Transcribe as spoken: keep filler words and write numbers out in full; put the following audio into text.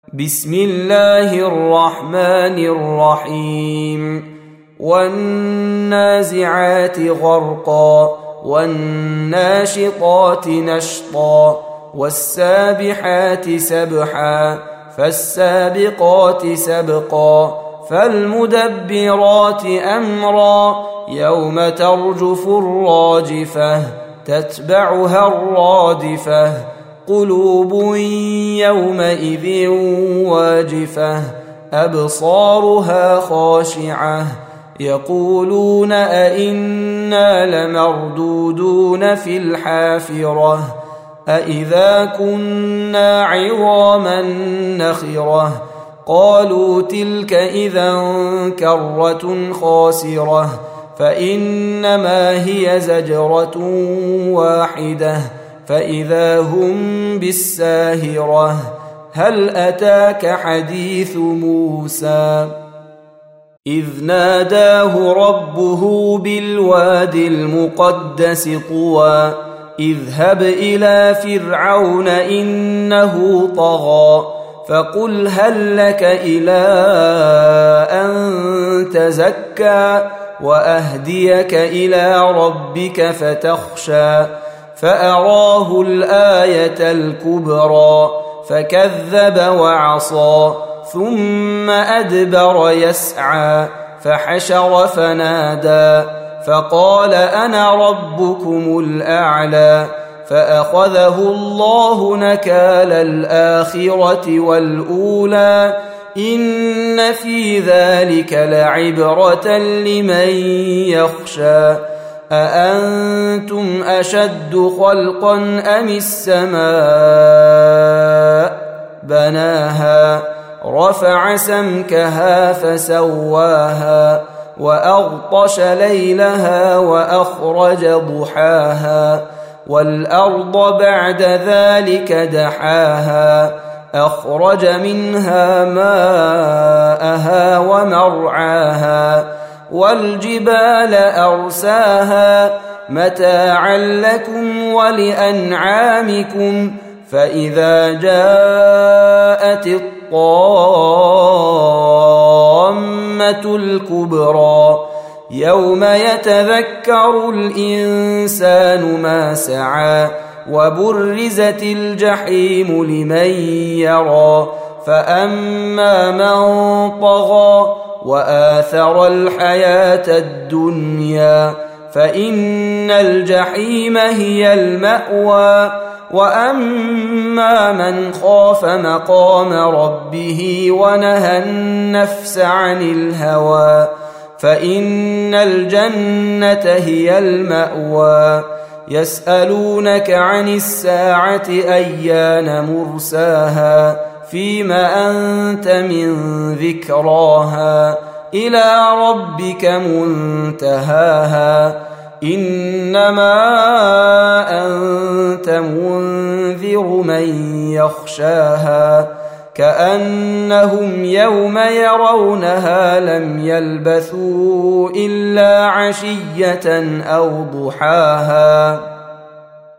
بسم الله الرحمن الرحيم والنازعات غرقا والناشطات نشطا والسابحات سبحا فالسابقات سبقا فالمدبرات أمرا يوم ترجف الراجفة تتبعها الرادفة قلوب يومئذ واجفة أبصارها خاشعة يقولون أئنا لمردودون في الحافرة أئذا كنا عظاما نخرة قالوا تلك إذا كرة خاسرة فإنما هي زجرة واحدة فإذا هم بالساهرة هل أتاك حديث موسى إذ ناداه ربه بالوادي المقدس طوى اذهب إلى فرعون إنه طغى فقل هل لك إلى أن تزكى وأهديك إلى ربك فتخشى فأراه الآية الكبرى فكذب وعصى ثم أدبر يسعى فحشر فنادى فقال أنا ربكم الأعلى فأخذه الله نكال الآخرة والأولى إن في ذلك لعبرة لمن يخشى أأنتم أشد خلقا أم السماء بناها رفع سمكها فسواها وأغطش ليلها وأخرج ضحاها والأرض بعد ذلك دحاها أخرج منها ماءها ومرعاها والجبال أرساها متاعا لكم ولأنعامكم فإذا جاءت الطامة الكبرى يوم يتذكر الإنسان ما سعى وبرزت الجحيم لمن يرى فأما من طغى وآثر الحياة الدنيا فإن الجحيم هي المأوى وأما من خاف مقام ربه ونهى النفس عن الهوى فإن الجنة هي المأوى يسألونك عن الساعة أيان مرساها فيما أنت من ذكراها إلى ربك منتهاها إنما أنت منذر من يخشاها كأنهم يوم يرونها لم يلبثوا إلا عشية أو ضحاها.